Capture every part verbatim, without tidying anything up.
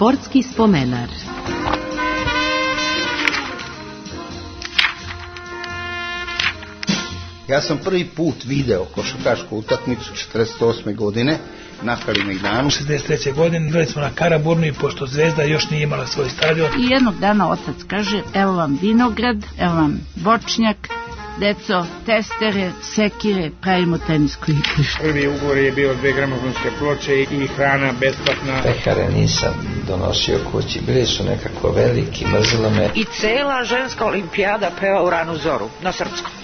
Sportski spomenar. Ja sam prvi put video košarkašku utakmicu četrdeset osme godine na Kalemegdanu. šezdeset treće godine igrali smo na Karaburnu i pošto Zvezda još nije imala svoj stadion. I jednog dana otac kaže, evo vam vinograd, evo vam voćnjak, deco, testere, sekire, pravimo tenisku igrište. Prvi ugovor je bio dve gramofonske ploče i hrana besplatna. Pekare nisam donosio kući, bili su nekako veliki, mrzilo me. I cela ženska olimpijada peva u ranu zoru, na srpskom.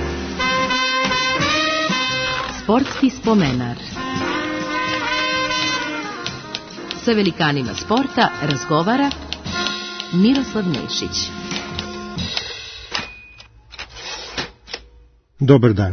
Sportski spomenar. Sa velikanima sporta razgovara Miroslav Nešić. Dobar dan.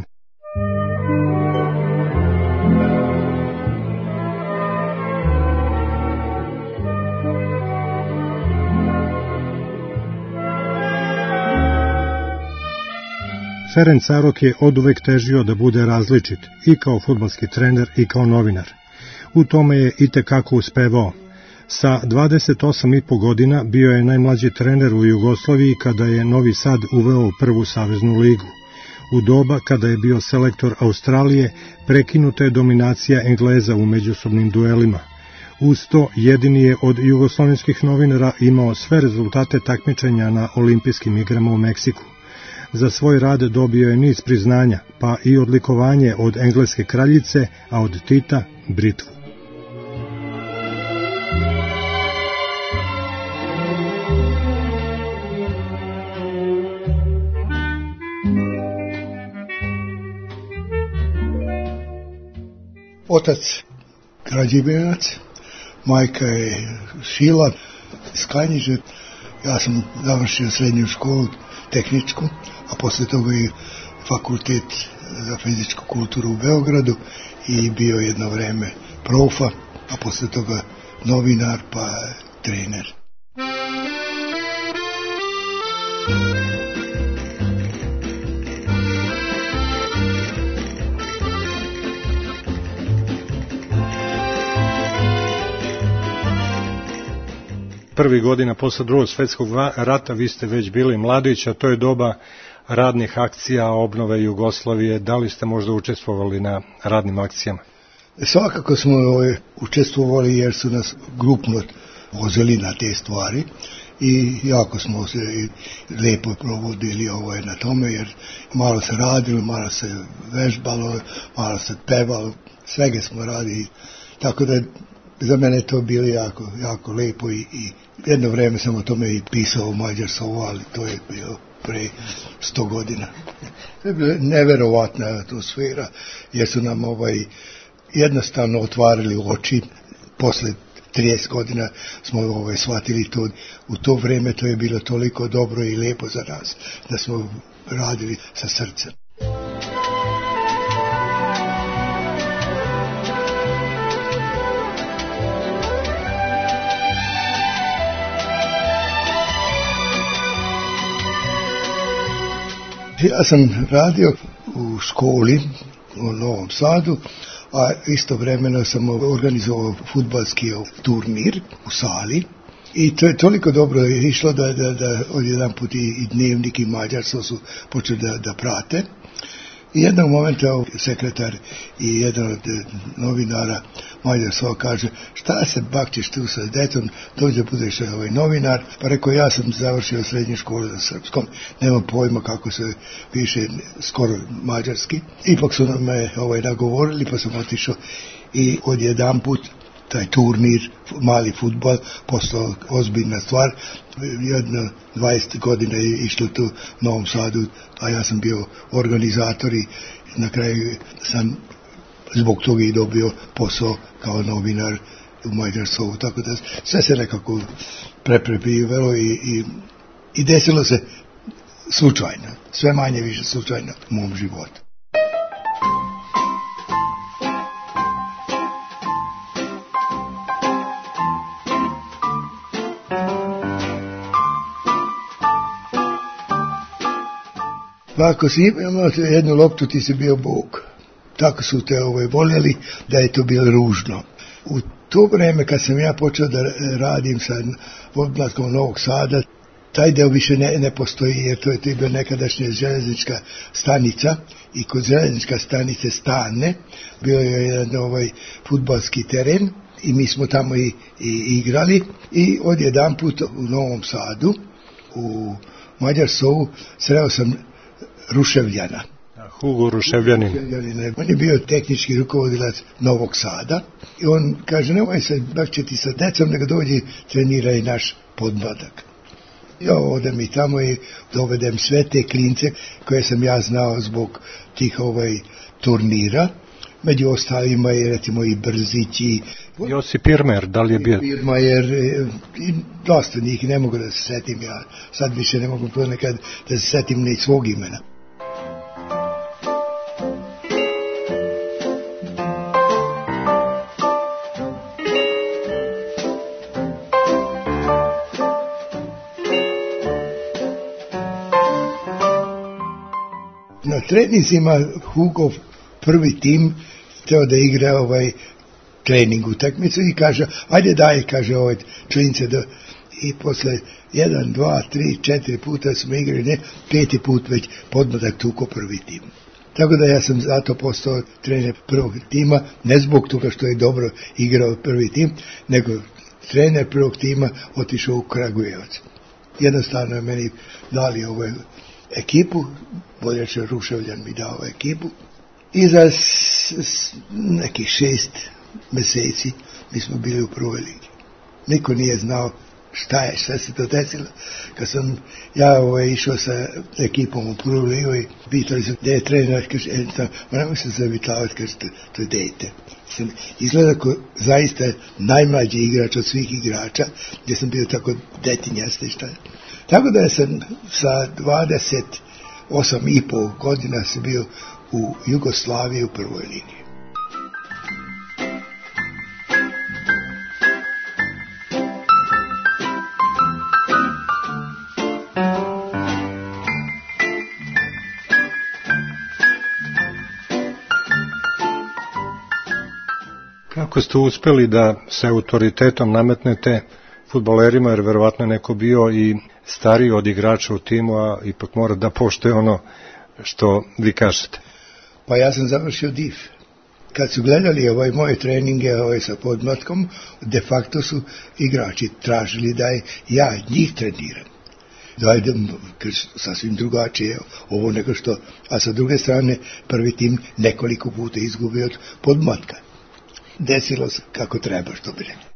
Ferenc Arok je oduvek težio da bude različit i kao fudbalski trener i kao novinar. U tome je itekako uspevao. Sa dvadeset osam i po godina bio je najmlađi trener u Jugoslaviji kada je Novi Sad uveo prvu saveznu ligu. U doba kada je bio selektor Australije, prekinuta je dominacija Engleza u međusobnim duelima. Uz to, jedini je od jugoslovenskih novinara imao sve rezultate takmičenja na olimpijskim igrama u Meksiku. Za svoj rad dobio je niz priznanja, pa i odlikovanje od engleske kraljice, a od Tita britvu. Otac građevinac, majka je Šila iz Kanjiže. Ja sam završio srednju školu tehničku, a posle toga i fakultet za fizičku kulturu u Beogradu i bio jedno vreme profa, a posle toga novinar pa trener. Prvi godina posle drugog svjetskog rata vi ste već bili mladić, a to je doba radnih akcija, obnove Jugoslavije. Da li ste možda učestvovali na radnim akcijama? Svakako smo ovaj, učestvovali jer su nas grupno vozili na te stvari i jako smo se lepo provodili ovaj, na tome jer malo se radilo, malo se vežbalo, malo se pevalo, svega smo radili, tako da za mene je to bilo jako, jako lepo i, i jedno vreme sam o tome i pisao u Mađarsovu, ali to je bilo pre sto godina. To je bila neverovatna atmosfera, jer su nam ovaj, jednostavno otvarili oči. Posle trideset godina smo ovaj, shvatili to. U to vreme to je bilo toliko dobro i lepo za nas, da smo radili sa srcem. Ja sam radio u školi u Novom Sadu, a istovremeno sam organizovao fudbalski turnir u sali i to je toliko dobro išlo da, da, da odjedan put i, i Dnevnik i Mađarstvo su počeli da, da prate. I jednog momenta sekretar i jedan od novinara Mađarstva kaže, šta se bakćeš tu sa detom, dođe da budeš ovaj novinar. Pa rekao, ja sam završio srednju školu za srpskom, nemam pojma kako se piše skoro mađarski. Ipak su me ovaj, nagovorili, pa sam otišao i odjedan put taj turnir, mali fudbal, postao ozbiljna stvar. Jedno dvadeset godina je išlo tu u Novom Sadu, a ja sam bio organizator i na kraju sam zbog toga i dobio posao kao novinar u Mađarsovu. Tako da sve se nekako preprepivalo i, i, i desilo se slučajno, sve manje više slučajno u mom životu. Ako si imao jednu loptu, ti si bio Bog. Tako su te ovaj, voljeli da je to bilo ružno. U to vreme kad sam ja počeo da radim sa Fudbalskom Novog Sada, taj deo više ne, ne postoji, jer to je to bila nekadašnja železnička stanica i kod železnička stanice Stane bio je jedan ovaj fudbalski teren i mi smo tamo i, i igrali i odjedan put u Novom Sadu u Mađarsovu sreo sam Ruševljana. Hugo Ruševljanin. On je bio tehnički rukovodilac Novog Sada i on kaže, nemoj se bakćeti sa decom, nego dođi treniraj naš podmladak. Ja odem i tamo i dovedem sve te klince koje sam ja znao zbog tih ovaj turnira. Među ostalima je recimo i Brzić i Josip Pirmer, da li je bio? Pirmajer i dosta njih, ne mogu da se setim ja. Sad više ne mogu ponekad da se setim ni svog imena. Na treninzima Hugov prvi tim teo da igra ovaj trening utakmicu i kaže, ajde daj, kaže ovaj klince, da, i posle jedan, dva, tri, četiri puta smo igrali, ne, peti put već podmladak tuko prvi tim. Tako da ja sam zato postao trener prvog tima, ne zbog toga što je dobro igrao prvi tim, nego trener prvog tima otišao u Kragujevac. Jednostavno je meni dali ovaj ekipu, bolje će Ruševljan mi dao ekipu i za s, s, nekih šest meseci mi smo bili u prvoj ligi. Niko nije znao šta je, šta se to desilo. Kad sam ja ovaj, išao sa ekipom u prvu ligu i pitali sam gde je trener, kaže, e, tam, moramo se zavitavati, kaže, to, to je dete. Sam izgleda kao zaista najmlađi igrač od svih igrača, gdje sam bio tako detinjasti šta. Tako da sam sa dvadeset osam i pol godina sam bio u Jugoslaviji u prvoj ligi. Kako ste uspeli da se autoritetom nametnete fudbalerima, jer verovatno neko bio i stariji od igrača u timu, a ipak mora da poštuje ono što vi kažete? Pa ja sam završio D I F. Kad su gledali ovaj moje treninge ovaj sa podmlatkom, de facto su igrači tražili da je ja njih treniram. Da idem sasvim drugačije ovo nego što, a sa druge strane prvi tim nekoliko puta izgubio od podmlatka. Desilo se kako treba, što bi rekli.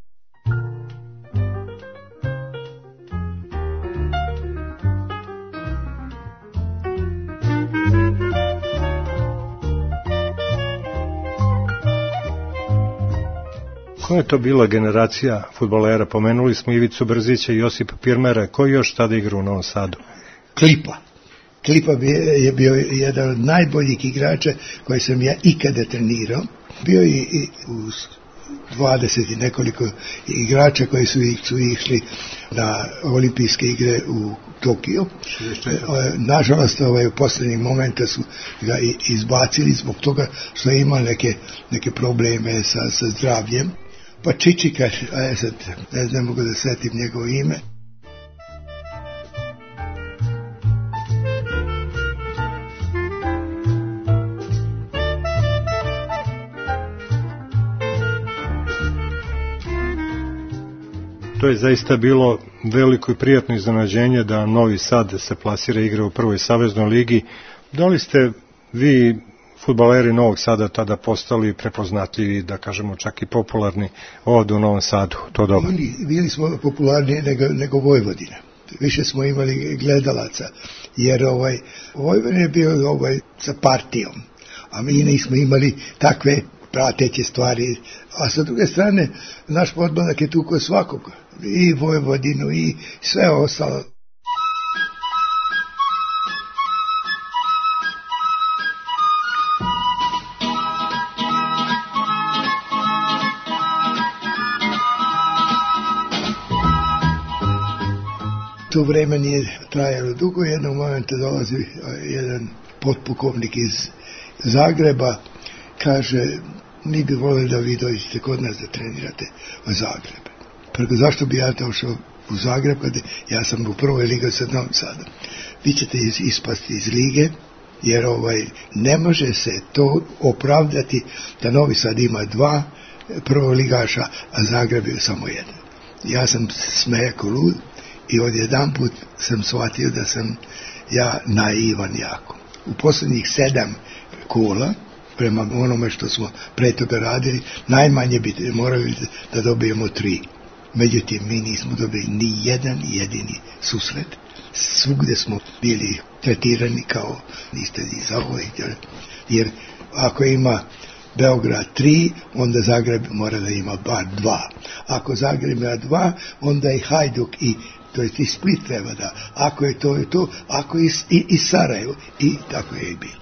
Koja je to bila generacija fudbalera? Pomenuli smo Ivicu Brzića i Josipa Pirmera. Ko još tada igra u Novom Sadu? Klipa. Klipa je bio jedan od najboljih igrača koje sam ja ikada trenirao. Bio je i u dvadeset i nekoliko igrača koji su, su išli na olimpijske igre u Tokiju. Nažalost, ovaj, u posljednjih momenta su ga izbacili zbog toga što je imao neke, neke probleme sa, sa zdravljem. Pa Čičika, a ja sad ne, ne mogu da setim njegovo ime. To je zaista bilo veliko i prijatno iznenađenje da Novi Sad se plasira igra u prvoj saveznoj ligi. Da li ste vi, fudbaleri Novog Sada, tada postali prepoznatljivi, da kažemo čak i popularni ovdje u Novom Sadu? To dobro. Bili, bili smo popularni nego, nego Vojvodina. Više smo imali gledalaca, jer ovaj, Vojvodina je bio ovaj, sa partijom, a mi nismo imali takve prateće stvari. A sa druge strane, naš podmladak je tu kod svakog, i Vojvodinu, i sve ostalo. To vreme nije trajalo dugo, jednog momenta dolazi jedan potpukovnik iz Zagreba, kaže, mi bi volili da vi dođete kod nas da trenirate u Zagreb. Preko zašto bi ja došao u Zagreb kada ja sam u prvoj ligi sa Novim Sadom? Vi ćete ispasti iz lige, jer ovaj, ne može se to opravdati da Novi Sad ima dva prvoligaša, a Zagreb je samo jedan. Ja sam smejao ko lud i odjedan put sam shvatio da sam ja naivan jako. U posljednjih sedam kola, prema onome što smo pre toga radili, najmanje bi morali da dobijemo tri. Međutim, mi nismo dobili ni jedan jedini susret. Svugde smo bili tretirani kao niste iz ovoj, jer ako ima Beograd tri, onda Zagreb mora da ima bar dva. Ako Zagreb ima dva, onda i Hajduk i to je i Split treba da. Ako je to je to, ako i, i, i Sarajevo, i tako je i bilo.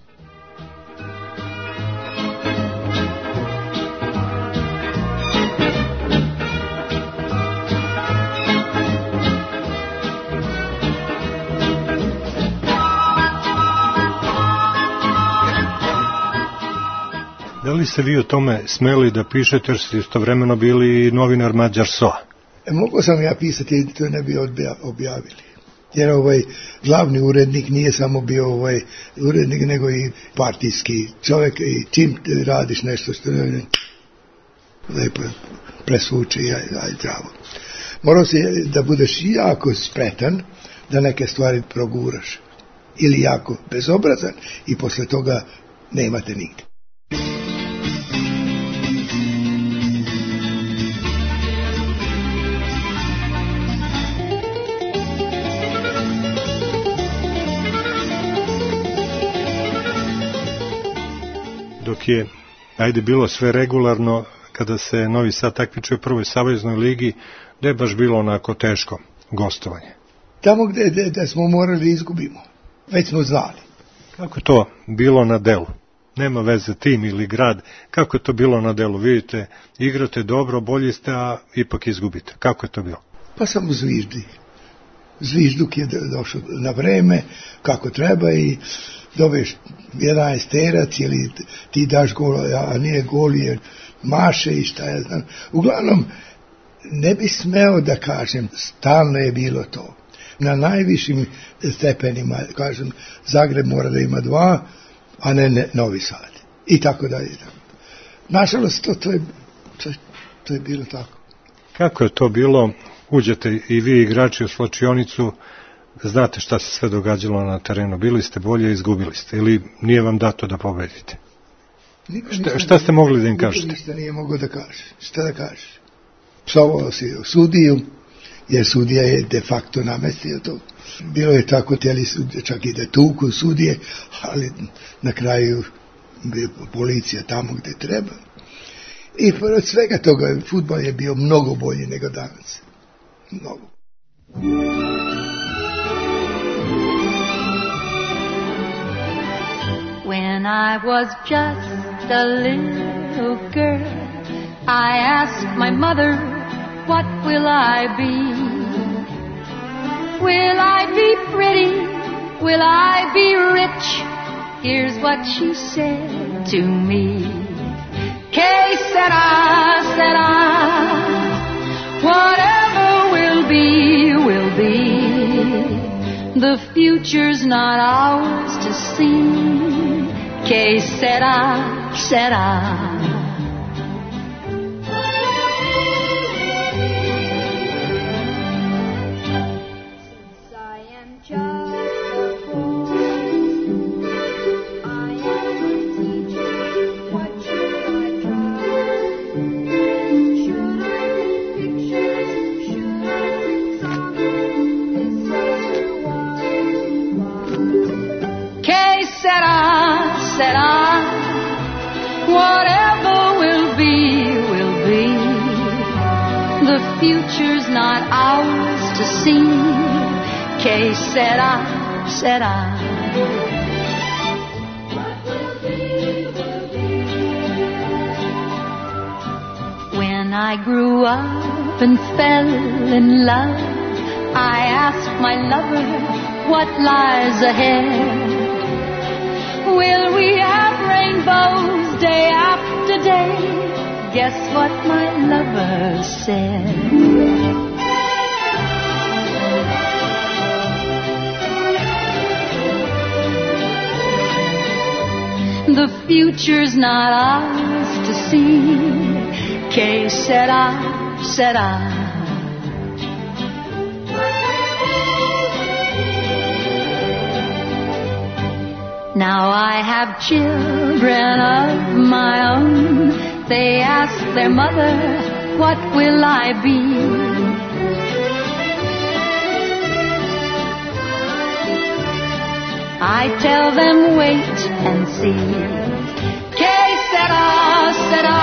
Da li ste vi o tome smeli da pišete, jer ste istovremeno bili novinar Mađar S O A? E, mogu sam ja pisati, to ne bi objavili. Jer ovaj glavni urednik nije samo bio ovaj urednik, nego i partijski čovjek i čim radiš nešto što ne lepo presvuče i aj zdravo. Morao se da budeš jako spretan da neke stvari proguraš. Ili jako bezobrazan i posle toga nemate nigde. Dok je, ajde, bilo sve regularno, kada se Novi Sad takmičio u prvoj saveznoj ligi, da je baš bilo onako teško gostovanje. Tamo gde, gde, gde smo morali izgubimo, već smo znali. Kako je to bilo na delu? Nema veze tim ili grad, kako je to bilo na delu? Vidite, igrate dobro, bolji ste, a ipak izgubite. Kako je to bilo? Pa samo zviždi. Zvižduk je došao na vreme, kako treba i dobiješ jedanaest terac ili ti daš gol, a nije gol jer maše i šta ja znam. Uglavnom, ne bi smeo da kažem, stalno je bilo to. Na najvišim stepenima, kažem, Zagreb mora da ima dva, a ne, ne Novi Sad. I tako dalje. Nažalost, to, to, je, to, to je bilo tako. Kako je to bilo? Uđete i vi igrači u slačionicu, znate šta se sve događalo na terenu, bili ste bolje, izgubili ste, ili nije vam dato da pobedite? Šta, šta ste mogli da im kažete? Ništa nije mogao da kaže. Šta da kažeš? Psovao si sudiju, jer sudija je de facto namestio to. Bilo je tako, tijeli sudije, čak i da tuku sudije, ali na kraju je policija tamo gde treba. I pored svega toga, fudbal je bio mnogo bolji nego danas. Mnogo. When I was just a little girl, I asked my mother, what will I be? Will I be pretty? Will I be rich? Here's what she said to me. Que sera, sera, whatever will be, will be. The future's not ours to see. Que sera, sera. Será, whatever will be, will be. The future's not ours to see. Que será, será. When I grew up and fell in love, I asked my lover what lies ahead. Will we have rainbows day after yesterday, guess what my lover said? The future's not ours to see, que sera, sera. Now I have children of my own. They ask their mother, what will I be? I tell them, wait and see. Que sera, sera.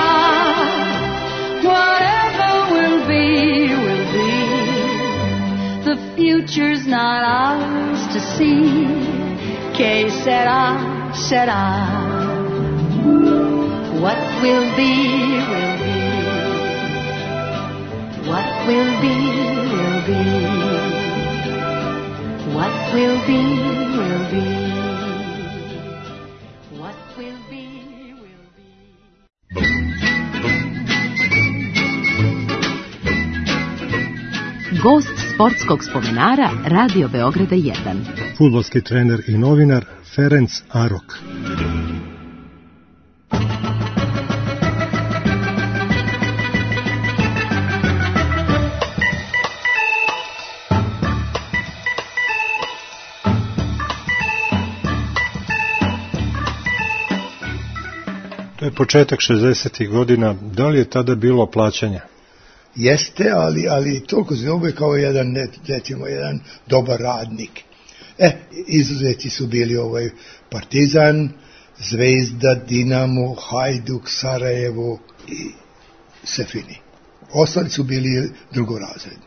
Whatever will be, will be. The future's not ours to see. Que sera, sera. What will be, will be. What will be, will be. What will be, will be. What will be, will be. Gost sportskog spomenara Radio Beograda jedan. Fudbalski trener i novinar Ferenc Arok. To je početak šezdesetih godina. Da li je tada bilo plaćanja? Jeste, ali, ali toliko zove kao jedan, recimo, jedan dobar radnik. E, izuzeti su bili ovaj Partizan, Zvezda, Dinamo, Hajduk, Sarajevo i Sefini. Ostali su bili drugorazredni.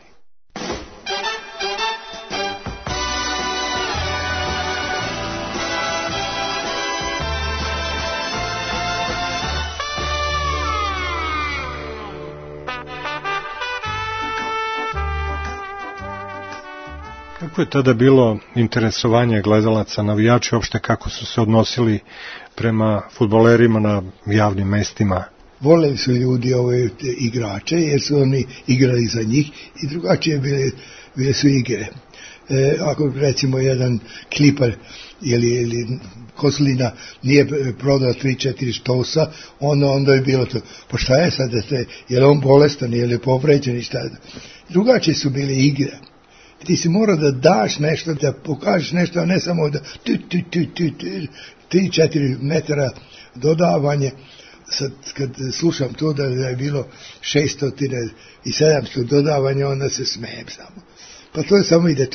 Kako je tada bilo interesovanje gledalaca, navijači, uopšte kako su se odnosili prema fudbalerima na javnim mestima? Voleli su ljudi ove igrače, jer su oni igrali za njih i drugačije bile, bile su igre. E, ako recimo jedan Klipar ili, ili Kozlina nije prodao tri četiri štosa, onda, onda je bilo to, pa šta je sad, je li on bolestan, je li povređen i šta? Drugačije su bile igre. Ti si mora da daš nešto, da pokažeš nešto, a ne samo da tri četiri metara dodavanje. Sad kad slušam to da je bilo šesto i sedamsto dodavanja, onda se smijem samo. Pa to je samo ide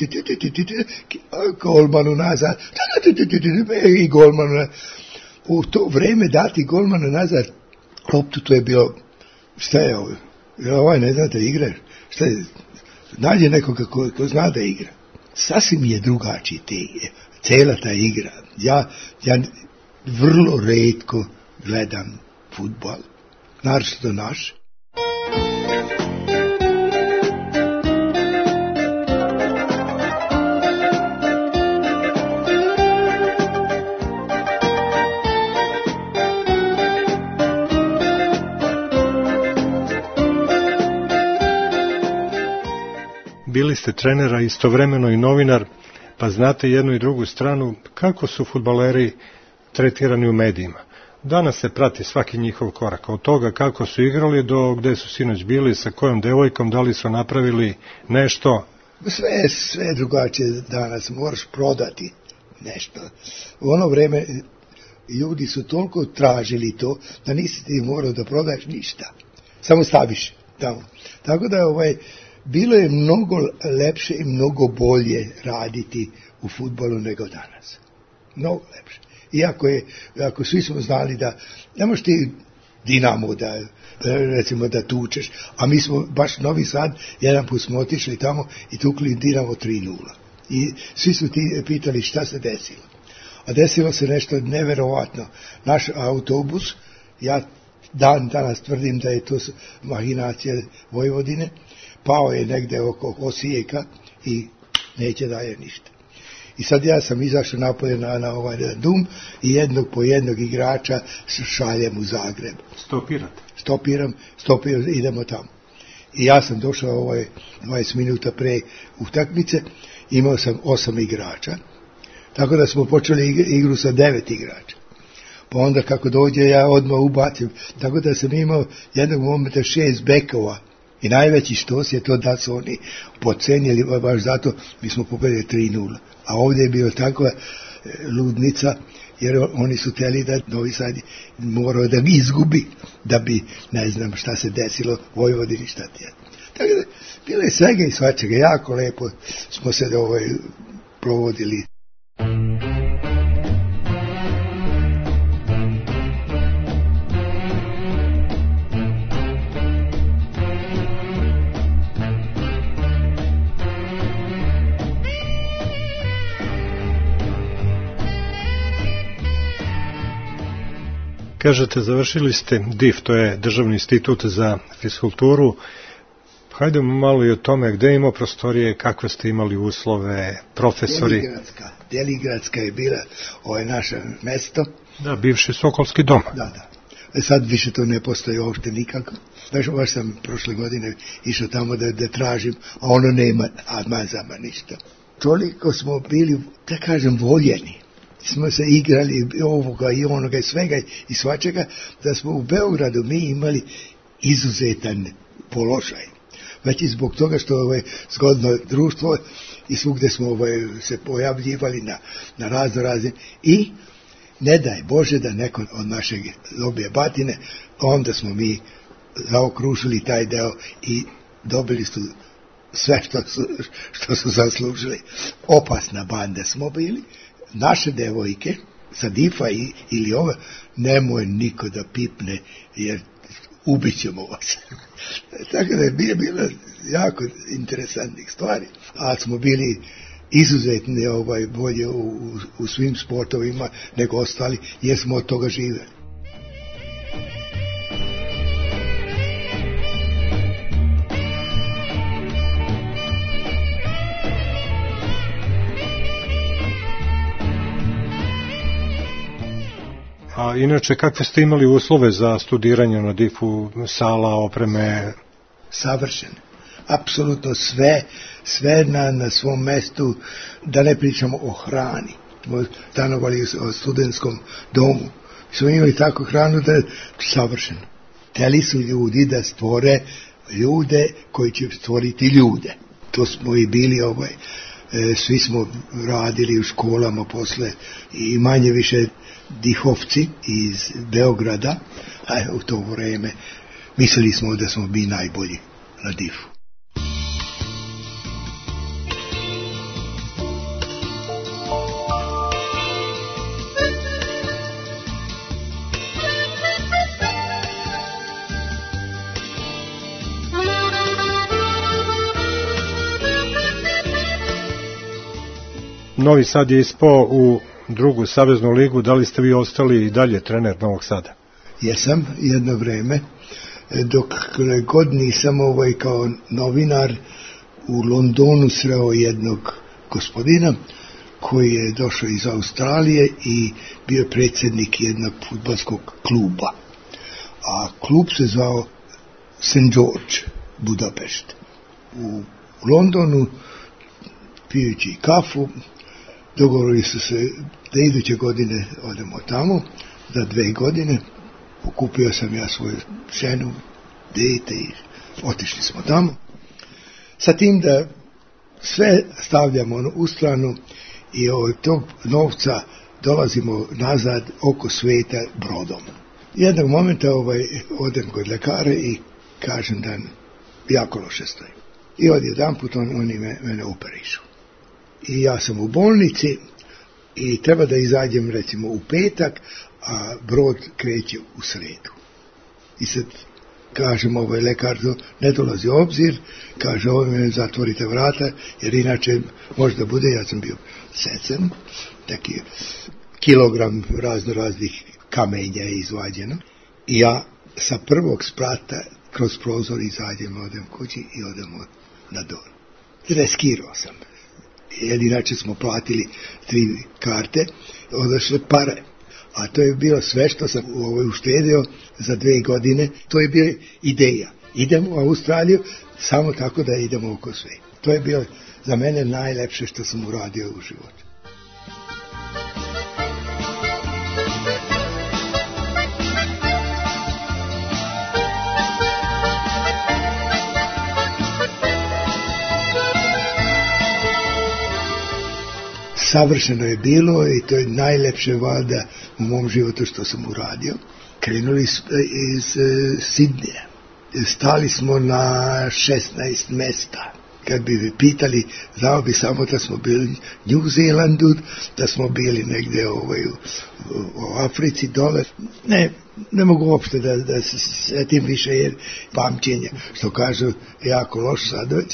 golmanu nazad i golmanu nazad. U to vreme dati golmanu nazad loptu, to je bilo, šta je ovo? Ovaj ne zna da igraš, šta je? Nađe nekoga ko, ko zna da igra. Sasvim je drugačiji te, cela ta igra. Ja, ja vrlo retko gledam fudbal, naročito naš. Bili ste trenera, istovremeno i novinar, pa znate jednu i drugu stranu. Kako su fudbaleri tretirani u medijima? Danas se prati svaki njihov korak, od toga kako su igrali do gde su sinoć bili, sa kojom devojkom, da li su napravili nešto. Sve, sve drugačije danas, moraš prodati nešto. U ono vreme ljudi su toliko tražili to, da nisi ti morao da prodaješ ništa. Samo staviš tamo. Tako da ovaj... Bilo je mnogo lepše i mnogo bolje raditi u fudbalu nego danas. Mnogo lepše. Iako je, ako svi smo znali da ne možeš ti Dinamo da, recimo, da tučeš, a mi smo baš Novi Sad, jedan put smo otišli tamo i tukli Dinamo tri nula. I svi su ti pitali šta se desilo. A desilo se nešto neverovatno. Naš autobus, ja dan danas tvrdim da je to mahinacija Vojvodine, pao je negde oko Osijeka i neće daje ništa. I sad ja sam izašao napolje na, na ovaj dum i jednog po jednog igrača šaljem u Zagreb. Stopirate? Stopiram, stopiram, idemo tamo. I ja sam došao ovaj dvadeset minuta pre utakmice, imao sam osam igrača, tako da smo počeli igru sa devet igrača. Pa onda kako dođe ja odmah ubacim, tako da sam imao jednog momenta šest bekova. I najveći štos je to da su oni pocenjeli, baš zato mi smo pobedili tri nula. A ovdje je bio takva ludnica, jer oni su teli da Novi Sad morao da ga izgubi, da bi, ne znam šta se desilo, Vojvodini, šta ti je. Tako da, bilo je svega i svačega, jako lepo smo se ovaj, provodili. Kažete, završili ste D I F, to je Državni institut za fiskulturu. Hajdemo malo i o tome, gde ima prostorije, kakve ste imali uslove, profesori. Deligradska, Deligradska je bila ovo naše mesto. Da, bivši Sokolski dom. Da, da. E sad više to ne postoji uopšte nikako. Baš, baš sam prošle godine išao tamo da, da tražim, a ono nema admazama ništa. Toliko smo bili, da kažem, voljeni. Smo se igrali ovoga i onoga i svega i svačega, da smo u Beogradu mi imali izuzetan položaj. Već i zbog toga što je ovaj, zgodno društvo i svugde smo ovaj, se pojavljivali na, na razno razne i ne daj Bože da neko od našeg dobije batine, onda smo mi zaokružili taj deo i dobili su sve što su, što su zaslužili. Opasna banda smo bili. Naše devojke sa D I F-a ili ove, nemoj niko da pipne, jer ubit ćemo vas. Tako da je bilo jako interesantnih stvari, a smo bili izuzetni ovaj, bolje u, u, u svim sportovima nego ostali, jer smo od toga živeli. A inače, kakve ste imali uslove za studiranje na D I F-u, sala, opreme? Savršen. Apsolutno sve, sve na, na svom mestu, da ne pričamo o hrani. Stanovali u studentskom domu. Smo imali tako hranu da je savršen. Hteli su ljudi da stvore ljude koji će stvoriti ljude. To smo i bili ovaj, svi smo radili u školama posle i manje više dihovci iz Beograda, a u to vreme mislili smo da smo bili najbolji na D I F-u. Novi Sad je ispao u drugu saveznu ligu, da li ste vi ostali i dalje trener Novog Sada? Jesam, jedno vreme, dok god nisam ovaj kao novinar u Londonu sreo jednog gospodina koji je došao iz Australije i bio predsjednik jednog fudbalskog kluba. A klub se zvao Saint George, Budapešt. U Londonu, pijući kafu, dogovorili su se da iduće godine odemo tamo, za dve godine. Okupio sam ja svoju ženu, dete i otišli smo tamo. Sa tim da sve stavljamo u stranu i od tog novca dolazimo nazad oko sveta brodom. Jednog momenta ovaj, odem kod lekara i kažem da jako loše stoji. I od jedan put on, oni me, mene operišu. I ja sam u bolnici i treba da izađem recimo u petak, a brod kreće u sredu. I sad kažem ovaj lekar, ne dolazi u obzir, kaže ovime zatvorite vrata, jer inače možda bude, ja sam bio secen, taki kilogram razno raznih kamenja je izvađeno. I ja sa prvog sprata kroz prozor izađem, odem kući i odem na dol. Reskirao sam. jer inače smo platili tri karte, odašle pare. A to je bilo sve što sam ovaj uštedio za dve godine. To je bila ideja. Idemo u Australiju samo tako da idemo oko sve. To je bilo za mene najlepše što sam uradio u životu. Savršeno je bilo i to je najlepše valjda u mom životu što sam uradio. Krenuli iz, iz e, Sidneja. Stali smo na šesnaest mesta. Kad bi me pitali, znao bi samo da smo bili u New Zealandu, da smo bili negdje ovaj, u, u Africi dole. Ne, ne mogu uopšte da, da se setim više jer pamćenje, što kažu, jako loš sad već.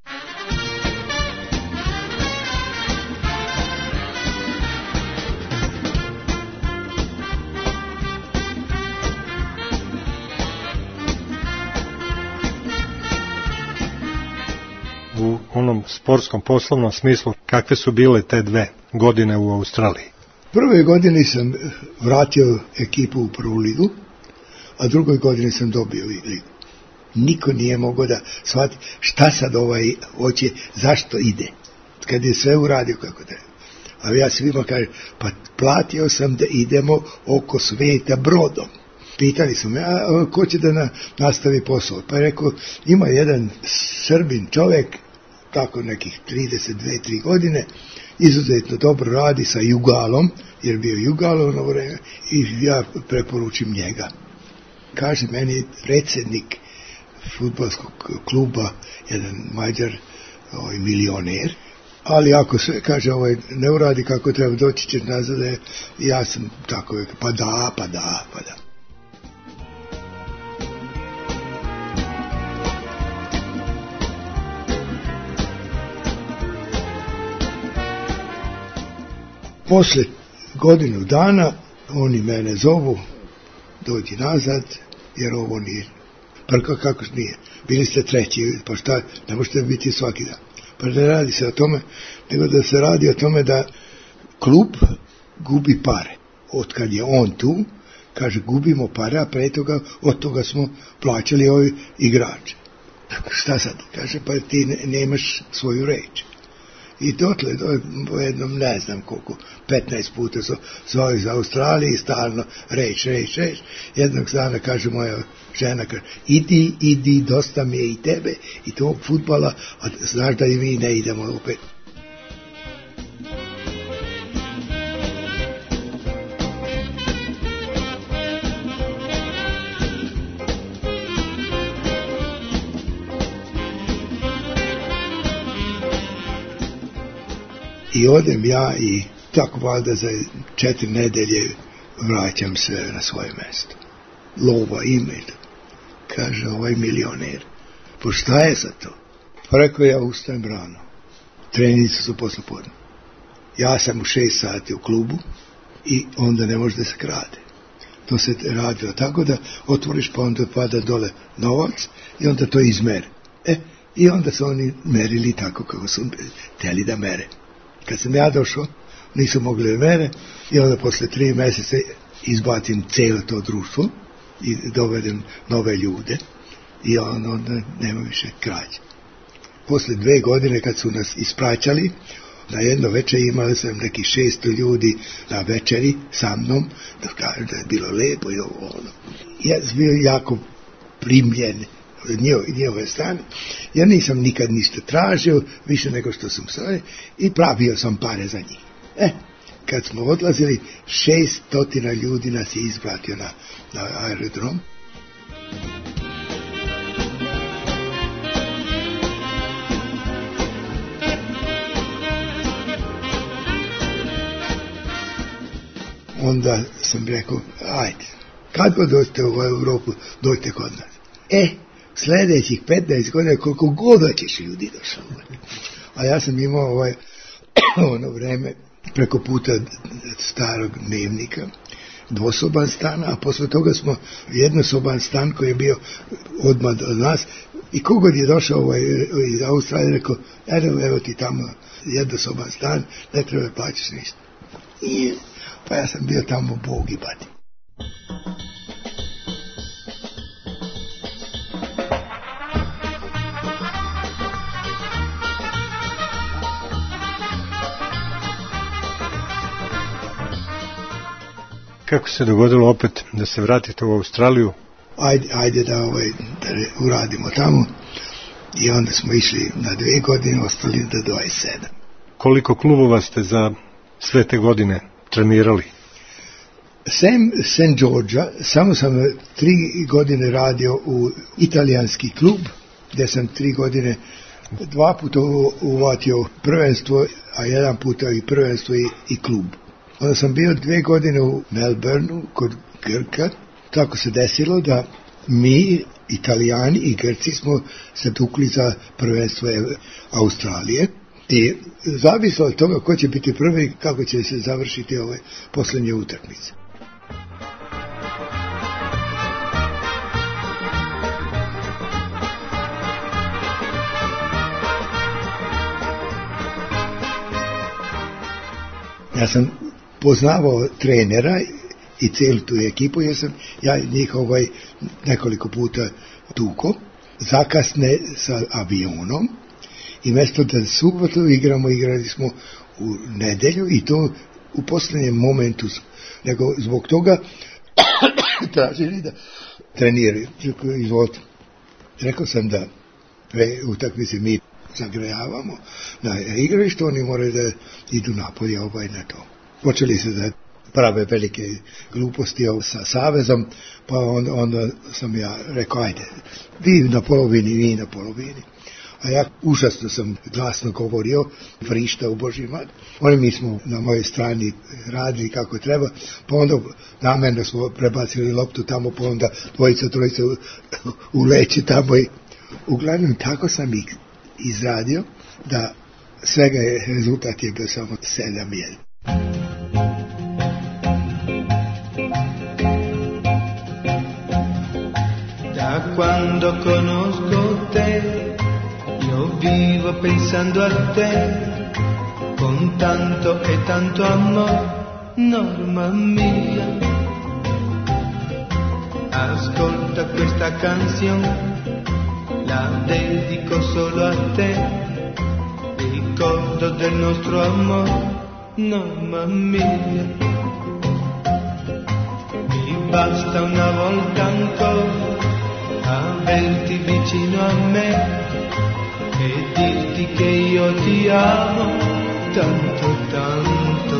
U onom sportskom poslovnom smislu, kakve su bile te dve godine u Australiji? Prve godine sam vratio ekipu u prvu ligu, a drugoj godine sam dobio ligu. Niko nije mogao da shvati šta sad ovaj hoće, zašto ide, kad je sve uradio kako treba. Ali ja svima kažem, pa platio sam da idemo oko sveta brodom. Pitali su me, a ko će da na, nastavi posao? Pa je rekao, ima jedan Srbin čovjek, tako nekih trideset dve tri godine, izuzetno dobro radi sa Jugalom, jer bio Jugalo na vreme, i ja preporučim njega. Kaže meni predsjednik fudbalskog kluba, jedan Mađar, ovaj, milioner, ali ako sve, kaže, ovaj, ne uradi kako treba, doći će nazad, ja sam tako, pa da, pa da, pa da. Posle godinu dana oni mene zovu, dođi nazad, jer ovo nije. Pa kako nije? Bili ste treći, pa šta, ne možete biti svaki dan. Pa ne radi se o tome, nego da se radi o tome da klub gubi pare. Od kad je on tu, kaže, gubimo pare, a pre toga, od toga smo plaćali ovi igrače. Šta sad? Kaže, pa ti ne, nemaš svoju reč. I dotle, do jednom, ne znam koliko, petnaest puta su zvali iz Australije i stalno reč, reč, reč. Jednog dana kaže moja žena, kaže, idi, idi, dosta mi je i tebe i tog fudbala, a znaš da i mi ne idemo opet. I odem ja i tako valjda za četiri nedelje vraćam se na svoje mjesto. Lova ime. Kaže ovaj milioner. Pa šta je za to? Pa rekao, ja ustajem rano. Treninci su posle podne. Ja sam u šest sati u klubu i onda ne može da se krade. To se radilo tako da otvoriš pa onda pada dole novac i onda to izmere. E, i onda su oni merili tako kako su htjeli da mere. Kad sam ja došao, nisu mogli da mene i onda posle tri mjeseca izbatim cijelo to društvo i dovedem nove ljude i onda, onda nema više krađe. Posle dve godine kad su nas ispraćali, na jedno večer imali sam neki šesto ljudi na večeri sa mnom, da kažem da je bilo lepo i ovo ono. Ja sam bio jako primljen njihove strane. Ja nisam nikad ništa tražio, više nego što sam sve, i pravio sam pare za njih. E, kad smo odlazili, šestotina ljudi nas je izpratio na, na aerodrom. Onda sam rekao, ajde, kad god dođete u Europu, dođite kod nas. E, sljedećih petnaest godina, koliko god hoćeš ljudi došao. A ja sam imao ovaj, ono vreme preko puta starog dnevnika, dvosoban stan, a posle toga smo jednosoban stan koji je bio odmah od nas, I kogod je došao ovaj, iz Australije, rekao, evo, evo ti tamo jednosoban stan, ne treba plaćaš ništa. I pa ja sam bio tamo Bog i bati. Kako se dogodilo opet da se vratite u Australiju? Ajde, ajde da, ovaj, da uradimo tamo. I onda smo išli na dve godine, ostali do dvadeset sedam. Koliko klubova ste za sve te godine trenirali? Sem Saint Georgea, samo sam tri godine radio u italijanski klub, gdje sam tri godine dva puta uvatio prvenstvo, a jedan puta i prvenstvo i, i klub. Onda sam bio dve godine u Melbourneu kod Grka. Tako se desilo da mi, Italijani i Grci, smo se tukli za prvenstvo Australije. I zavislo od toga ko će biti prvi, kako će se završiti ove posljednje utakmice. Ja sam poznavao trenera i cijelu tu ekipu, jer sam ja njih ovaj nekoliko puta tuko, zakasne sa avionom i mjesto da subotu igramo, igrali smo u nedelju i to u posljednjem momentu, nego zbog toga tražili da treniraju. Izvolite. Rekao sam da dve utakmice mi zagrejavamo na igralištu, oni moraju da idu napolje ovaj na to. Počeli se da prave velike gluposti sa savezom, pa onda, onda sam ja rekao, ajde, vi na polovini, vi na polovini. A ja užasno sam glasno govorio, vrišta u Božji mat. Oni mi smo na mojoj strani radili kako treba, pa onda namjerno smo prebacili loptu tamo, pa onda dvojica, trojica u, u leće tamo. I uglavnom tako sam ih izradio da svega je, rezultat je bio samo sedam jedan. Da quando conosco te, io vivo pensando a te, con tanto e tanto amor, Norma mia. Ascolta questa canzone, la dedico solo a te, ricordo del nostro amor, Norma mia. Mi basta una volta ancora averti vicino a me e dirti che io ti amo tanto tanto,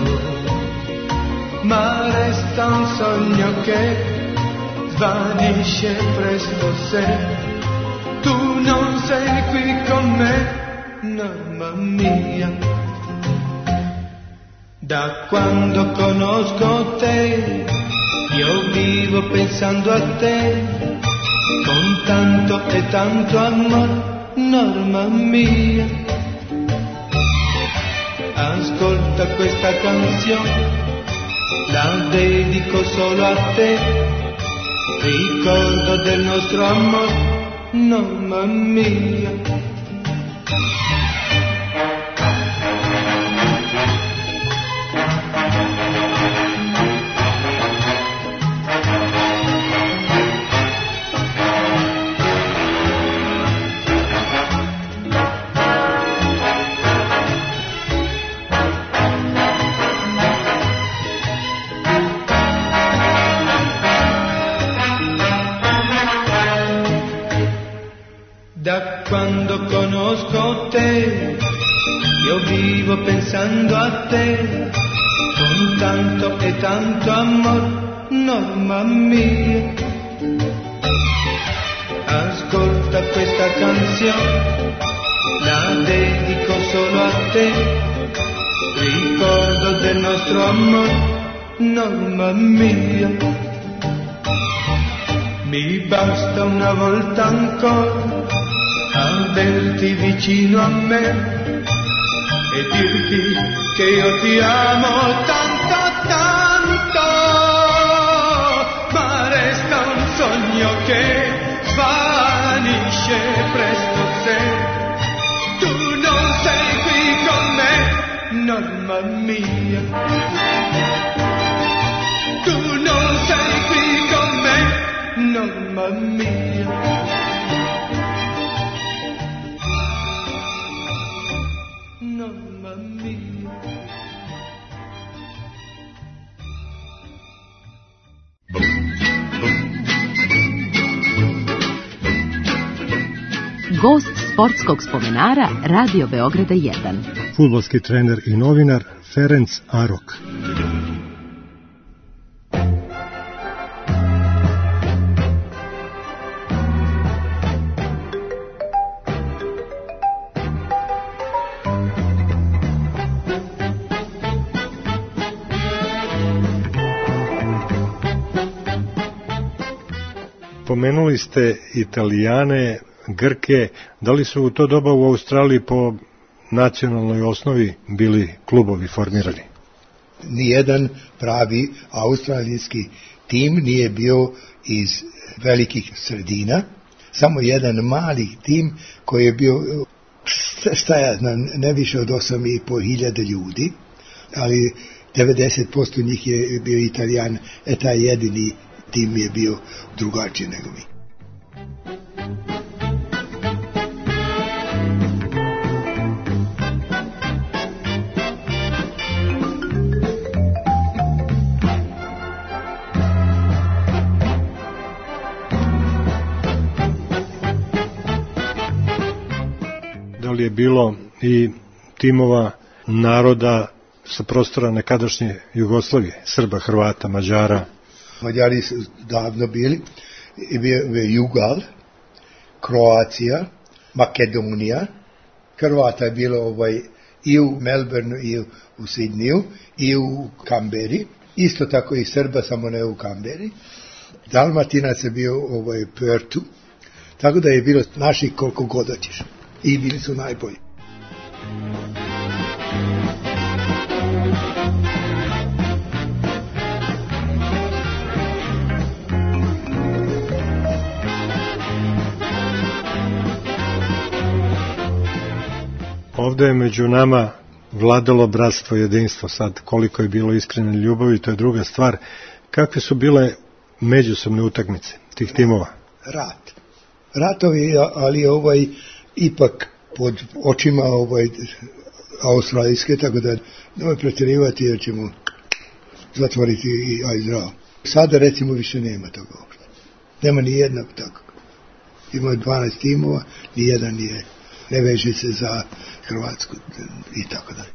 ma resta un sogno che svanisce presto se tu non sei qui con me, Norma mia. Da quando conosco te, io vivo pensando a te, con tanto e tanto amor, Norma mia. Ascolta questa canzone, la dedico solo a te, ricordo del nostro amor, Norma mia. Da quando conosco te, io vivo pensando a te, con tanto e tanto amor, Norma mia. Ascolta questa canzone, la dedico solo a te, ricordo del nostro amor, Norma mia. Mi basta una volta ancora averti vicino a me e dirti che io ti amo tanto tanto, ma resta un sogno che svanisce presto mamma mia. Tu non sei qui con me, mamma mia. Mamma mia. Gost sportskog spomenara Radio Beograda jedan. Fudbalski trener i novinar Ferenc Arok. Pomenuli ste Italijane, Grke, da li su u to doba u Australiji po nacionalnoj osnovi bili klubovi formirani? Nijedan pravi australijski tim nije bio iz velikih sredina, samo jedan mali tim koji je bio, šta ja znam, ne više od osam i po hiljada ljudi, ali devedeset posto njih je bio Italijan, e taj jedini tim je bio drugačiji nego mi. Da li je bilo i timova naroda sa prostora nekadašnje Jugoslavije, Srba, Hrvata, Mađara? Mađari su davno bili, bio je Jugal, Kroacija, Makedonija, Hrvata je bilo ovaj, i u Melbourneu, i u Sidniju, i u Kamberi, isto tako i Srba, samo ne u Kamberi. Dalmatinac je bio ovaj, Pertu, tako da je bilo naših koliko god hoćeš. I bili su najbolji. Ovde je među nama vladalo bratstvo i jedinstvo. Sad, koliko je bilo iskrene ljubavi, to je druga stvar. Kakve su bile međusobne utakmice tih timova? Rat. Ratovi, ali ovaj ipak pod očima ovaj australijske, tako da nemoj pretjerivati jer ćemo zatvoriti i aj zdravo. Sada recimo više nema toga uopšte. Nema ni jednog tako. Ima dvanaest timova, ni jedan nije, ne veže se za Hrvatsku i tako dalje.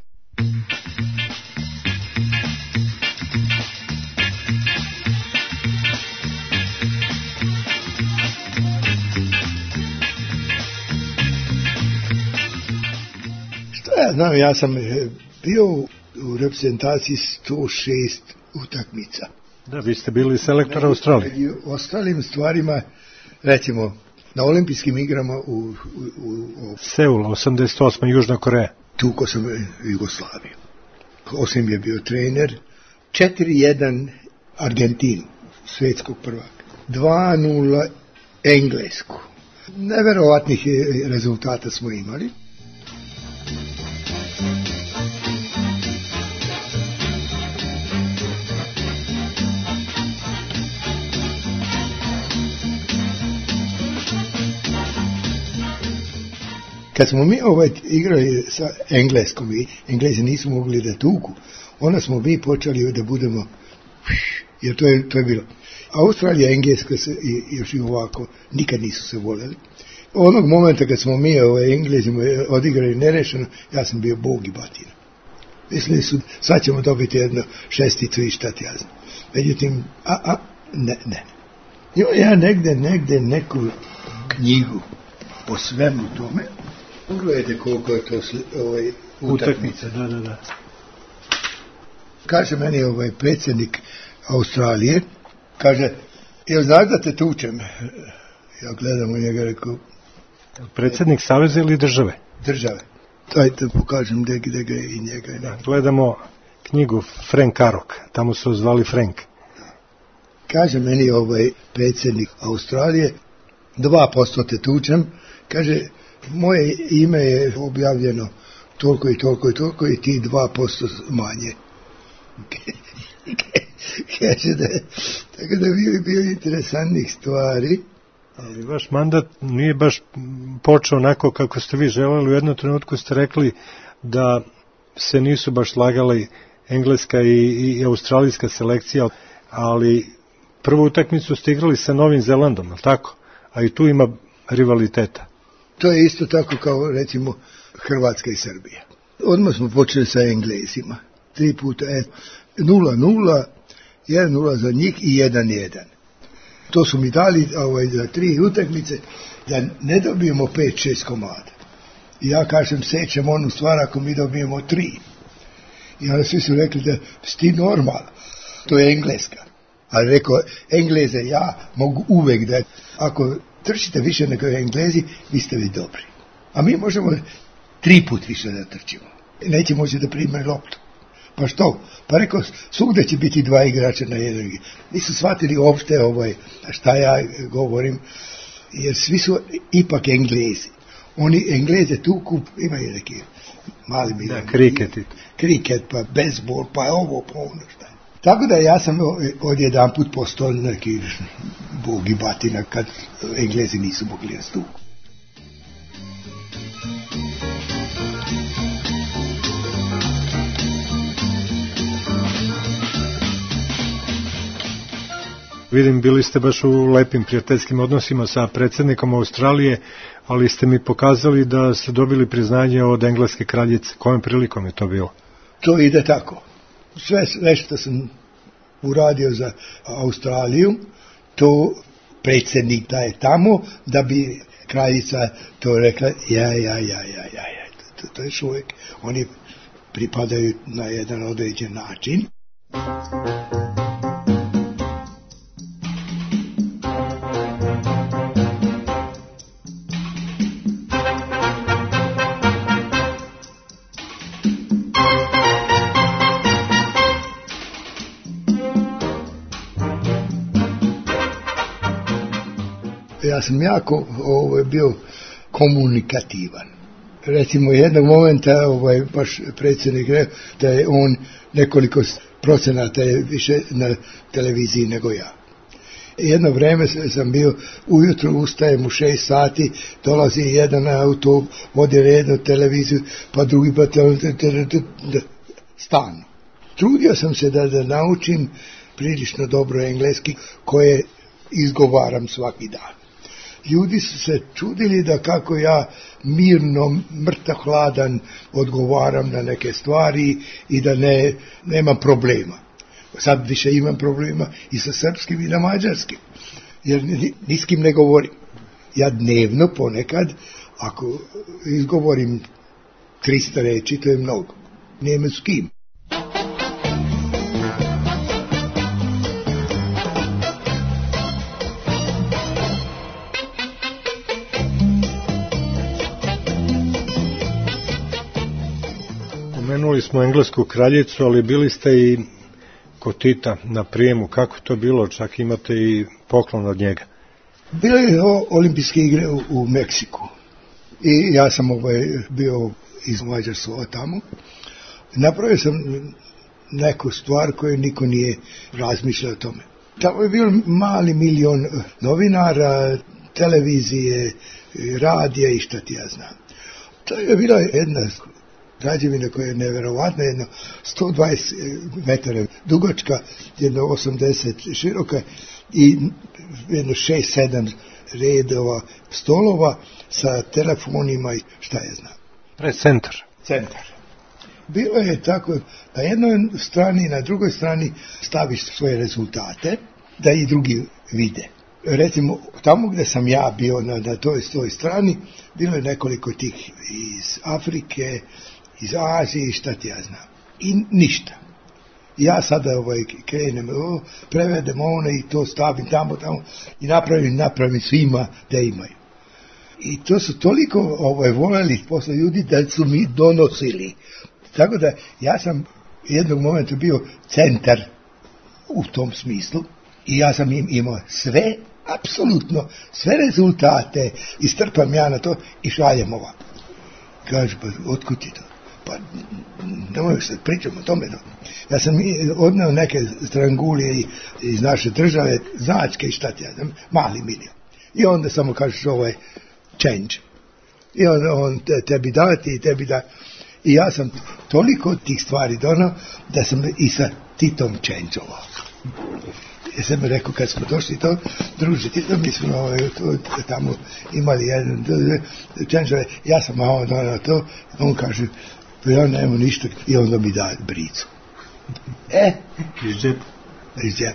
Ja znam, ja sam bio u reprezentaciji sto šest utakmica. Da, vi ste bili selektor Australije. U ostalim stvarima, recimo, na olimpijskim igrama u, u, u, u Seul, osamdeset osma Južna Koreja. Tuko sam Jugoslaviju. Osim je bio trener. četiri jedan Argentinu, svetskog prvaka. dva nula Englesku. Neverovatnih rezultata smo imali. Kad smo mi ovaj igrali sa Engleskom i Englezi nisu mogli da tuku, onda smo mi počeli da budemo, jer to je, to je bilo. Australija i Engleska se, i, još i ovako nikad nisu se voljeli. Onog momenta kad smo mi ovaj, Englezima odigrali nerešeno, ja sam bio bog i batina. Mislili su, sad ćemo dobiti jedno šesticu i šta ti ja znam. Međutim, a, a, ne, ne. Jo, ja negde, negde neku knjigu o svemu tome. Pogledajte koliko je to ovaj, utakmica. Da, da, da. Kaže meni ovaj predsjednik Australije, kaže, jel znaš da te tučem? Ja gledam u njega, rekao... Predsjednik saveza ili države? Države. Dajte pokažem gde, gde ga i njega. Da, gledamo knjigu Frank Arok, tamo su zvali Frank. Kaže meni ovaj predsjednik Australije, dva posto te tučem, kaže, moje ime je objavljeno toliko i toliko i toliko i ti dva posto manje. Kaže da je, tako da bi bio interesantnih stvari. Ali vaš mandat nije baš počeo onako kako ste vi želeli. U jednom trenutku ste rekli da se nisu baš slagali engleska i, i australijska selekcija, ali prvu utakmicu ste igrali sa Novim Zelandom, je li tako? A i tu ima rivaliteta. To je isto tako kao recimo Hrvatska i Srbija. Odmah smo počeli sa Englezima. Tri puta, et, nula nula, jedan nula za njih i jedan jedan. To su mi dali ovaj, za tri utakmice da ne dobijemo pet šest komada. I ja kažem, sećam onu stvar ako mi dobijemo tri. I onda svi su rekli da si ti normalan. To je engleska. Ali rekao, Engleze, ja mogu uvek da, ako trčite više nego Englezi, vi ste vi dobri. A mi možemo tri put više da trčimo. Neće moći da prime loptu. Pa što? Pa rekao, svugde će biti dva igrača na jedan. Nisu shvatili uopšte ovaj, šta ja govorim, jer svi su ipak Englezi. Oni Engleze tuku, imaju neki mali milijon. Da, kriket. Kriket, pa bezbol, pa ovo, pa ono šta. Tako da ja sam od jedan put postao neki bog i batina kad Englezi nisu mogli da stuku. Vidim, bili ste baš u lepim prijateljskim odnosima sa predsjednikom Australije, ali ste mi pokazali da ste dobili priznanje od engleske kraljice. Kojom prilikom je to bilo? To ide tako. Sve, sve što sam uradio za Australiju, to predsjednik daje tamo, da bi kraljica to rekla, ja, ja, ja, ja, ja, ja. To, to je uvijek, oni pripadaju na jedan određen način. Ja sam jako ovaj, bio komunikativan. Recimo, jednog momenta ovaj, baš predsjednik rekao da je on nekoliko procenata je više na televiziji nego ja. Jedno vreme sam bio, ujutro ustajem u šest sati, dolazi jedan auto, vodi jednu televiziju, pa drugi pa stalno. Trudio sam se da, da naučim prilično dobro engleski, koje izgovaram svaki dan. Ljudi su se čudili da kako ja mirno, mrtav hladan odgovaram na neke stvari i da ne, nemam problema. Sad više imam problema i sa srpskim i na mađarskim, jer ni, ni s kim ne govorim. Ja dnevno ponekad, ako izgovorim trista reči, to je mnogo. Nema s kim. Pomenuli smo englesku kraljicu, ali bili ste i kod Tita na prijemu. Kako to bilo? Čak imate i poklon od njega. Bile je olimpijske igre u, u Meksiku. I ja sam ovaj, bio iz Mađarstva tamo. Napravio sam neku stvar koju niko nije razmišljao o tome. Tamo je bio mali milion novinara, televizije, radija i šta ti ja znam. To je bila jedna građevina koja je neverovatna, jedno sto dvadeset metara dugačka, jedno osamdeset široka i jedno šest sedam redova stolova sa telefonima i šta je znam. Pred centar. Centar. Bilo je tako, na jednoj strani i na drugoj strani staviš svoje rezultate, da i drugi vide. Recimo, tamo gde sam ja bio na, na toj, toj strani, bilo je nekoliko tih iz Afrike, iz Azije, šta ti ja znam. I ništa. Ja sada ovaj, krenem, o, prevedem ono i to stavim tamo, tamo i napravim, napravim svima da imaju. I to su toliko ovaj, voljeli posle ljudi da su mi donosili. Tako da ja sam jednog momenta bio centar u tom smislu i ja sam im imao sve, apsolutno, sve rezultate i strpam ja na to i šaljem ovako. Kaže, pa otkud ti to? pa nemoj se pričamo o tome. No. Ja sam odneo neke strangulije iz naše države, značke i šta ti ja, mali milion. I onda samo kažeš ovo je change. I onda on te, tebi dati i tebi da. I ja sam toliko tih stvari donao da sam i sa Titom change-ovao. Ja sam rekao kad smo došli to, druže Tito, mi smo ovaj, to, tamo imali jedan change-ove, ja sam malo donao to, on kaže, pa ja nemam ništa, i onda mi da bricu. E, iz džepa. Iz džepa.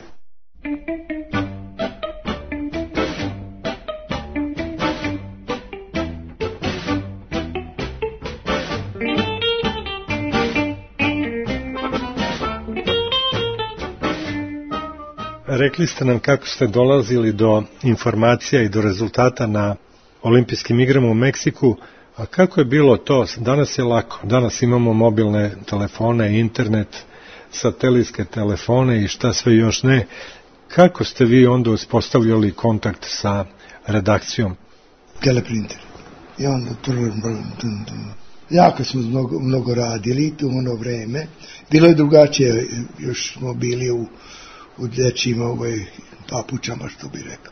Rekli ste nam kako ste dolazili do informacija i do rezultata na olimpijskim igrama u Meksiku, a kako je bilo to? Danas je lako, danas imamo mobilne telefone, internet, satelitske telefone i šta sve još ne. Kako ste vi onda uspostavljali kontakt sa redakcijom? Teleprinter. I onda jako smo mnogo, mnogo radili u ono vreme. Bilo je drugačije, još smo bili u u dječjim ovoj papučama, što bi rekao.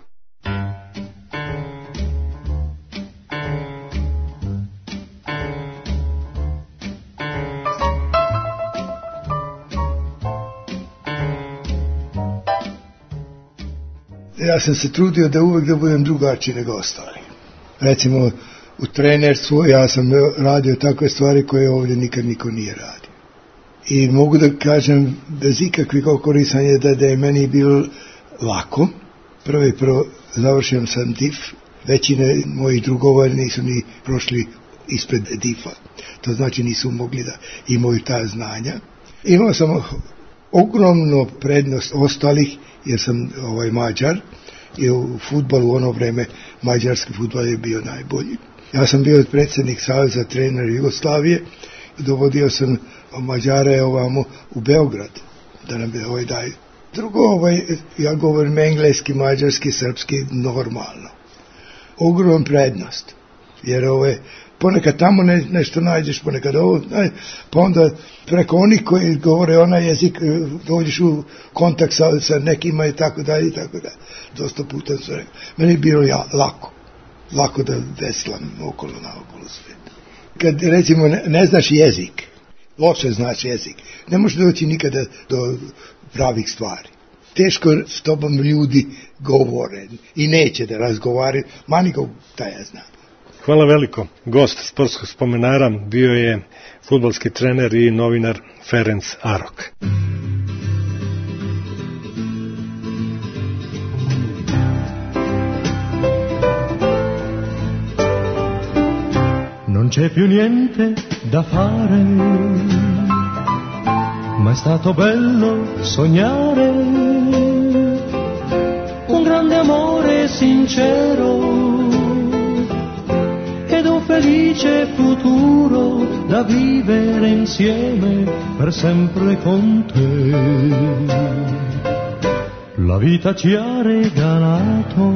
Ja sam se trudio da uvek da budem drugačiji nego ostali. Recimo, u trenerstvu ja sam radio takve stvari koje ovdje nikad niko nije radio. I mogu da kažem bez ikakvih okorisanja da, da je meni bilo lako. Prvo i prvo završen sam D I F, većine mojih drugova nisu ni prošli ispred D I F-a. To znači nisu mogli da imaju ta znanja. Imao sam ogromno prednost ostalih jer sam ovaj Mađar i u fudbalu u ono vreme mađarski fudbal je bio najbolji. Ja sam bio predsjednik Saveza trenera Jugoslavije, dovodio sam Mađare ovamo u Beograd, da nam bi ovaj daju. Drugo, ovaj, ja govorim engleski, mađarski, srpski, normalno. Ogrom prednost, jer ovaj, ponekad tamo ne, nešto nađeš, ponekad ovo, ne, pa onda preko onih koji govore onaj jezik, dođeš u kontakt sa, sa nekima i tako dalje i tako dalje. Dosta puta sam rekao. Meni je bilo ja, lako, lako da veslam okolo naokolo sveta. Kad recimo ne, ne znaš jezik, loše znaš jezik, ne možeš doći nikada do pravih stvari. Teško s tobom ljudi govore i neće da razgovaraju, mani go da ja znam. Hvala veliko. Gost sportskog spomenara bio je fudbalski trener i novinar Ferenc Arok. Non c'è più niente da fare, ma è stato bello sognare un grande amore sincero ed un felice futuro da vivere insieme per sempre con te. La vita ci ha regalato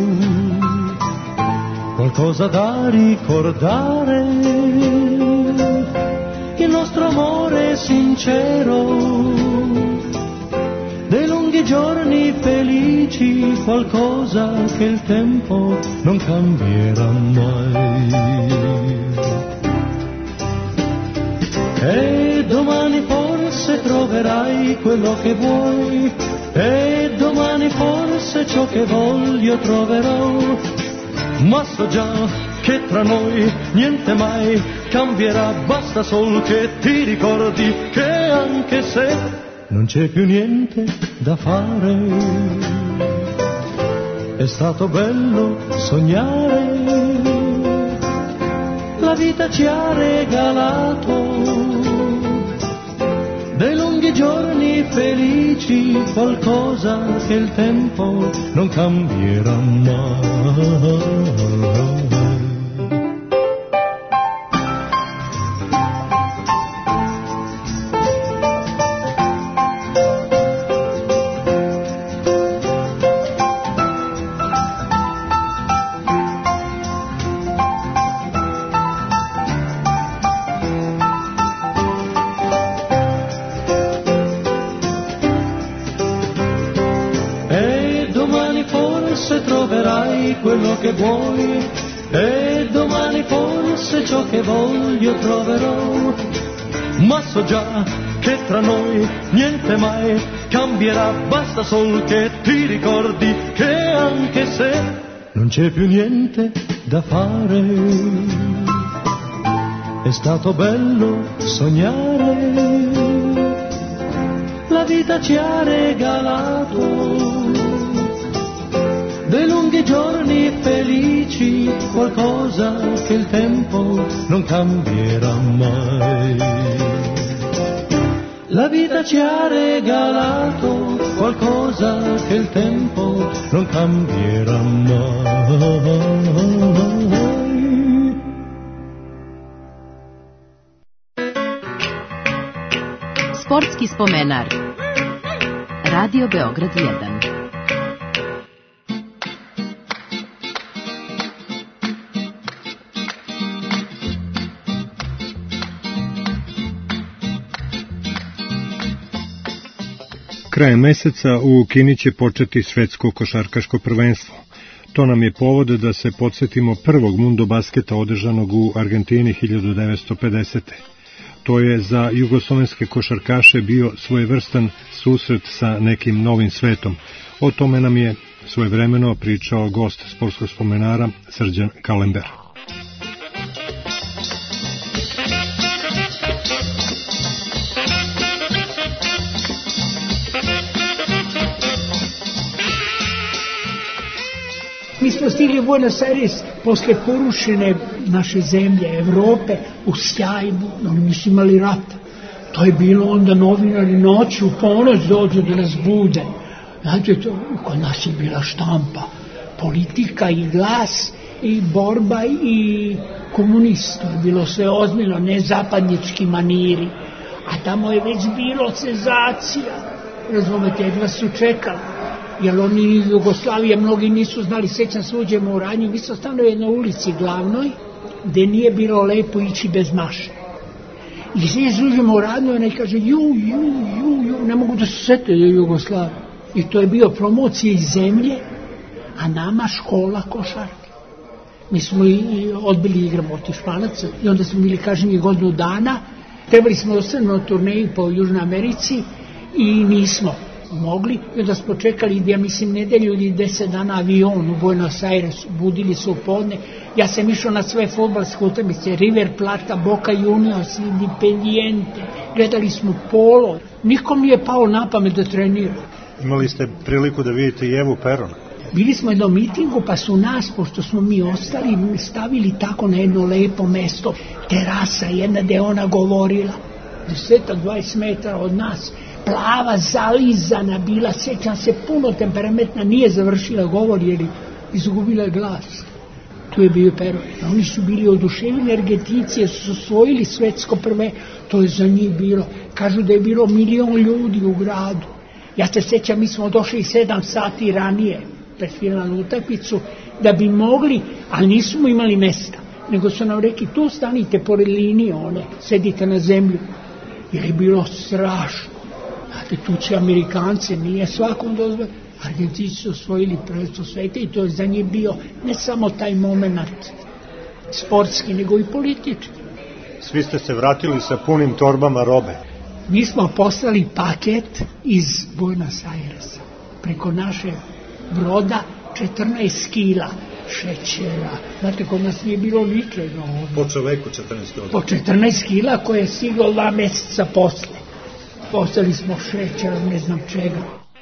qualcosa da ricordare, il nostro amore sincero, dei lunghi giorni felici, qualcosa che il tempo non cambierà mai. E domani forse troverai quello che vuoi, e domani forse ciò che voglio troverò, ma so già che tra noi niente mai cambierà, basta sol che ti ricordi che anche se non c'è più niente da fare, è stato bello sognare, la vita ci ha regalato dei lunghi giorni felici, qualcosa che il tempo non cambierà mai. che vuoi e domani forse ciò che voglio troverò, ma so già che tra noi niente mai cambierà, basta sol che ti ricordi che anche se non c'è più niente da fare, è stato bello sognare, la vita ci ha regalato dei lunghi giorni felici, qualcosa che il tempo non cambierà mai. La vita ci ha regalato qualcosa che il tempo non cambierà mai. Sportski spomenar. Radio Beograd jedan. Krajem meseca u Kini će početi svetsko košarkaško prvenstvo. To nam je povod da se podsjetimo prvog mundo basketa održanog u Argentini hiljadu devetsto pedesete. To je za jugoslovenske košarkaše bio svojevrstan susret sa nekim novim svetom. O tome nam je svojevremeno pričao gost sportskog spomenara Srđan Kalember. Mi smo stigli u Buenos Aires posle porušene naše zemlje, Evrope, u sjajbu, oni nisu imali rata. To je bilo onda novinari noću, u ponoć dođu da nas bude. Znate, to, kod nas je bila štampa, politika i glas i borba i komunista. Je bilo sve ozbiljno, ne zapadnički maniri. A tamo je već bilo senzacija. Razumete, jedva su čekali. Jer oni iz Jugoslavije mnogi nisu znali, sećam se uđemo u Radnju, mi smo stanovali na ulici glavnoj, gde nije bilo lepo ići bez maše. I sve uđemo u Radnju i ona kaže, ju, ju, ju, ju, ne mogu da se sete da je Jugoslavija. I to je bio promocija iz zemlje, a nama škola košarke. Mi smo i, i odbili igramo od Španaca i onda smo bili, kažem, i godinu dana. Trebali smo ostati na turneji po Južnoj Americi i nismo mogli, i onda smo čekali, ja mislim, nedelju ili deset dana avion u Buenos Airesu, budili su u podne. Ja sam išao na sve fudbalske utakmice, River Plata, Boca Juniors, Independiente, gledali smo polo, nikom nije pao na pamet da trenira. Imali ste priliku da vidite i Evu Peron? Bili smo jednom mitingu, pa su nas, pošto smo mi ostali, stavili tako na jedno lepo mesto, terasa jedna gde ona govorila, desetak, dvadeset metara od nas, plava, zalizana bila, sećam se, puno temperamentna, nije završila govor jer izgubila glas. Tu je bio Pero. Oni su bili oduševljeni, Argentinci, jer su osvojili svetsko prve, to je za njih bilo. Kažu da je bilo milion ljudi u gradu. Ja se sećam, mi smo došli sedam sati ranije pred finalnu utakmicu da bi mogli, ali nismo imali mesta. Nego su nam rekli, tu stanite pored linije one, sedite na zemlju. Jer je bilo strašno. Znate, tu će Amerikance, nije svakom dozvoli. Argentinci su osvojili prvenstvo sveta i to je za njih bio ne samo taj moment sportski, nego i politički. Svi ste se vratili sa punim torbama robe. Mi smo poslali paket iz Buenos Airesa preko naše broda, četrnaest kila šećera. Znate, kod nas nije bilo ničega. Po čoveku četrnaest kila? Po četrnaest kila koje je stiglo dva meseca posle. Poslali smo šećera, ne znam čega.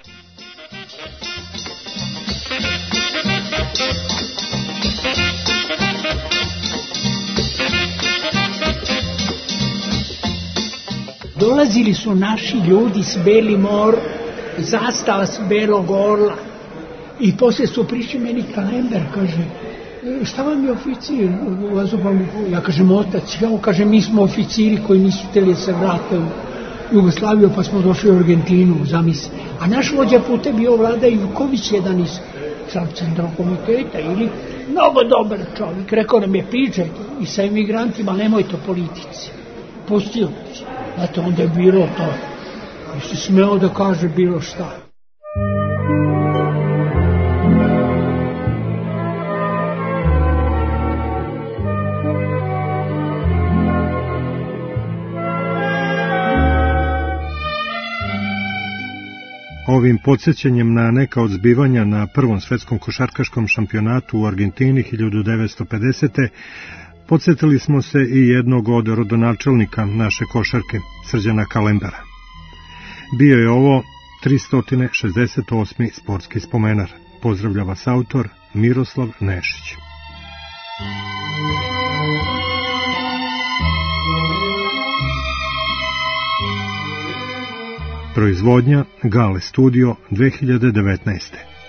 Dolazili su naši ljudi s Belim or, zastava s Belog orla. I poslije su prišli meni Kalember, kaže, šta vam je oficir? Ja kažem, otac, ja kažem, mi smo oficiri koji nisu htjeli se vrate u Jugoslaviju, pa smo došli u Argentinu, zamisli. A naš vođa puta bio Vlada Ivković, jedan iz centralnog komiteta, ili mnogo dobar čovjek. Rekao nam je, pričajte i sa emigrantima, nemojte o politici. Pustio će. Znate, onda je bilo to. I se smeo da kaže bilo šta. Ovim podsjećanjem na neka od zbivanja na prvom svetskom košarkaškom šampionatu u Argentini hiljadu devetsto pedesete. podsjetili smo se i jednog od rodonačelnika naše košarke, Srđana Kalembara. Bio je ovo tristo šezdeset osmi sportski spomenar. Pozdravlja vas autor Miroslav Nešić. Proizvodnja Gale Studio dve hiljade devetnaeste.